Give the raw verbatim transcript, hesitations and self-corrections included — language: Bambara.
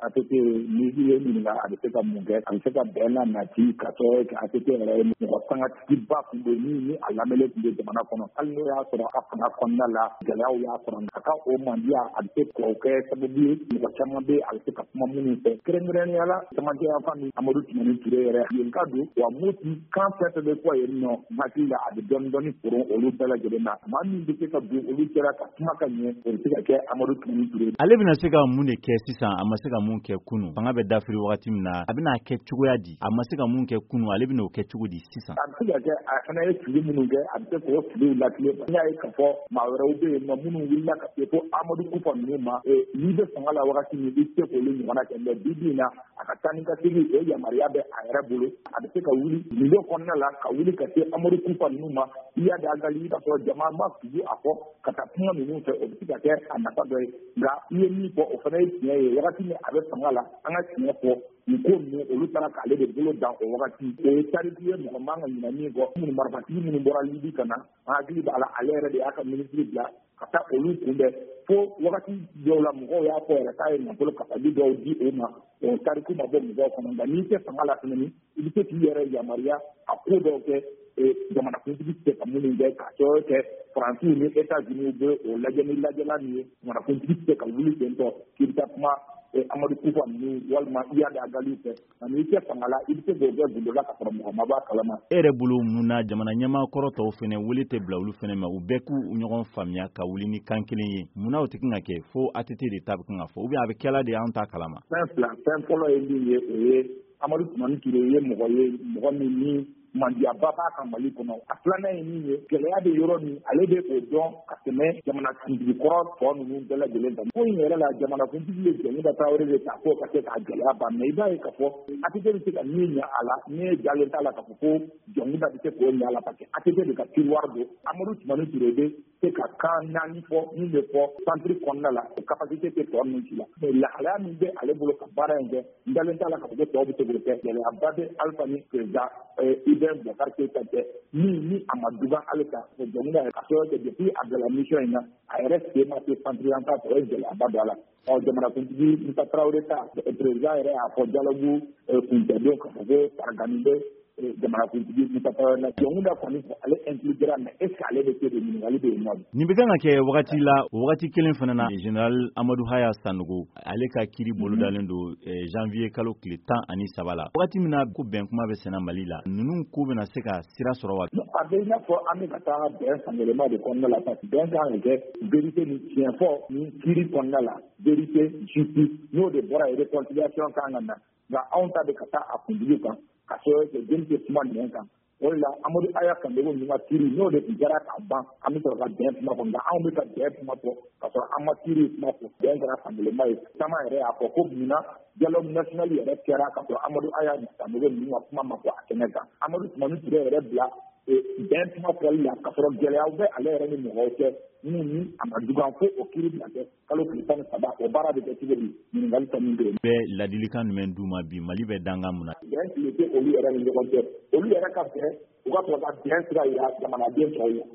A T T ni ye ɲininka a bɛ se ka mun kɛ a bɛ se ka bɛn na nati ka sɔrɔ A T T yɛrɛ ye mɔgɔ sangatigiba tun bɛ min ni a lamɛnlen tun bɛ jamana kɔnɔ hali n'o y'a sɔrɔ a fanga kɔnɔna la gɛlɛyaw y'a sɔrɔ a ka o mandiya a bɛ se k'o kɛ sababu ye mɔgɔ caman bɛ a bɛ se ka kuma minnu fɛ kɛrɛnkɛrɛnnenya la camancɛ yanfan ni Amadu Tumani Ture yɛrɛ yen ka don wa Moti kan fɛn fɛn bɛ fɔ yen nɔ hakili la a bɛ dɔɔnin dɔɔnin foron olu bɛɛ lajɛlen na maa min bɛ se ka don olu cɛla ka kuma ka ɲɛ o bɛ se ka kɛ Amadu Tumani Ture. Ale bɛna se ka mun de kɛ sisan a ma se ka mun kɛ kunun fanga bɛ dafiri wagati min na a bɛna kɛ cogoya di a ma se ka mun kɛ kunun ale bɛna o kɛ cogo di sisan. A bɛ se ka kɛ a fana ye fili minnu kɛ a bɛ se k'o filiw lakile n y'a ye k'a fɔ maa wɛrɛw bɛ yen nɔ minnu wulila ka se ko Amadu Kufa ninnu ma n'i bɛ fanga la wagati min i tɛ k'olu ɲɔgɔnna kɛ mais bi bi in na a ka taa ni ka segin o yamaruya bɛ a yɛrɛ bolo a bɛ se ka wuli milieu kɔnɔna la ka wuli ka se Amadu Kufa ninnu ma i y'a da gali ka sɔrɔ jama ma tugu a fɔ ka taa kuma ninnu fɛ o bɛ se ka kɛ a nafa dɔ ye nka i ye min fɔ o fana ye tiɲɛ ye wagati min a bɛ fanga la an ka tiɲɛ fɔ nin ko ninnu olu taara k'ale de bolo dan o wagati o ye tariki ye mɔgɔ man ka ɲinɛ min kɔ minnu marifatigi minnu bɔra Libi ka na an hakili b'a la ale yɛrɛ de y'a ka minisiri bila ka taa olu kunbɛn fo wagati dɔw la mɔgɔw y'a fɔ yɛrɛ k'a ye nafolo kasabi dɔw di o ma o tariku ma bɔ mɔgɔw kɔnɔ nka n'i tɛ fanga la tuguni i bɛ se k'i yɛrɛ yamaruya a ko dɔw kɛ jamanakuntigi tɛ ka minnu kɛ ka sababu kɛ Faransiw ni Etats-Unis bɛ o lajɛ ni lajɛlan min ye jamanakuntigi tɛ ka wuli ten tɔ k'i bɛ taa kuma Amadu Kufa ninnu walima i y'a da gali fɛ ani i tɛ fanga la i bɛ se k'o kɛ gundo la ka sɔrɔ mɔgɔ ma b'a kalama. E yɛrɛ bolo mun na jamana ɲɛmaa kɔrɔ tɔw fɛnɛ wele tɛ bila olu fɛnɛ ma u bɛɛ k'u ɲɔgɔn faamuya ka wuli ni kan kelen ye mun na o tɛ kan ka kɛ fo A T T de ta bɛ kan ka fɔ ou bien a bɛ kɛla de an t'a kalama. Fɛn fila fɛn fɔlɔ ye min ye o ye Amadu Tumani Ture ye mɔgɔ ye mɔgɔ min ni mandiyaba b'a ka Mali kɔnɔ a filanan ye min ye gɛlɛya bɛ yɔrɔ min ale bɛ o dɔn ka tɛmɛ jamanakuntigi kɔrɔ tɔ ninnu bɛɛ lajɛlen kan ko in yɛrɛ la jamanakuntigi ye Jɛnɛba Tarawele de ta ko ka se k'a gɛlɛya ban mais i b'a ye k'a fɔ A T T bɛ se ka min ɲɛ a la ni ye jalen t'a la k'a fɔ ko Jɛnɛba bɛ se k'o ɲɛ a la parce que A T T de ka tiroir don Amadu Tumani Ture bɛ se ka kan naani fɔ min bɛ fɔ centre kɔnɔna la o capacité tɛ tɔ ninnu ci la mais lahalaya min bɛ ale bolo ka baara in kɛ n dalen t'a la k'a fɔ ko tɔw bɛ se k'o kɛ gɛlɛyaba bɛ Alpha ni président Ibrahim Boubacar Keïta cɛ min ni a ma duba ale kan o Jɛnɛba yɛrɛ ka sɔrɔ kɛ depuis a bila mission in na a yɛrɛ sen ma se centre yanfan fɛ o ye gɛlɛyaba don a la ɔ jamanakuntigi Musa Tarawele ta président yɛrɛ y'a fɔ dialogue kuncɛdon k'a fɔ ko Pargani bɛ jamanakuntigi Musa Tarawele la Jɛnɛba kɔni ale impliquera mais est ce que ale bɛ se de ɲininkali bɛ yen nɔ. Nin bɛ kan ka kɛ wagati la wagati kelen fana na général Amadou Haya Sanogo ale ka kiiri bolodalen don janvier kalo tile tan ani saba la wagati min na ko bɛn kuma bɛ senna Mali la ninnu ko bɛna se ka sira sɔrɔ wa. A bɛ i n'a fɔ an bɛ ka taa bɛn fankelen de kɔnɔna la parce que bɛn kan ka kɛ vérité ni tiɲɛ fɔ ni kiiri kɔnɔna la vérité justice n'o de bɔra yen réconciliation kan ka na nka anw ta bɛ ka taa a kuntigi kan ka sɔrɔ kɛ jeli tɛ kuma nɛn kan o de la Amadu Aya Sanogo ninnu ka kiiri n'o de tun kɛra k'a ban an bɛ sɔrɔ ka bɛn kuma fɔ nka anw bɛ ka bɛn kuma fɔ ka sɔrɔ an ma kiiri kuma fɔ bɛn kɛra fankelen ye caman yɛrɛ y'a fɔ ko munna dialogue national yɛrɛ kɛra ka sɔrɔ Amadu Aya Sanogo ninnu ka kuma ma fɔ a kɛnɛ kan Amadu Tumani Ture yɛrɛ bila bɛn kuma fɔli la ka sɔrɔ gɛlɛyaw bɛ ale yɛrɛ ni mɔgɔw cɛ minnu ni a ma dugan fo o kiiri bɛna kɛ kalo tile tan ni saba o baara bɛ kɛ cogo di ɲininkali ta min bɛ yen. Bɛɛ ladilikan jumɛn d'u ma bi Mali bɛ dangan mun na. Bɛn tile tɛ olu yɛrɛ ni ɲɔgɔn cɛ olu yɛrɛ ka bɛn u ka sɔrɔ ka bɛn sira yira jamanaden tɔw ye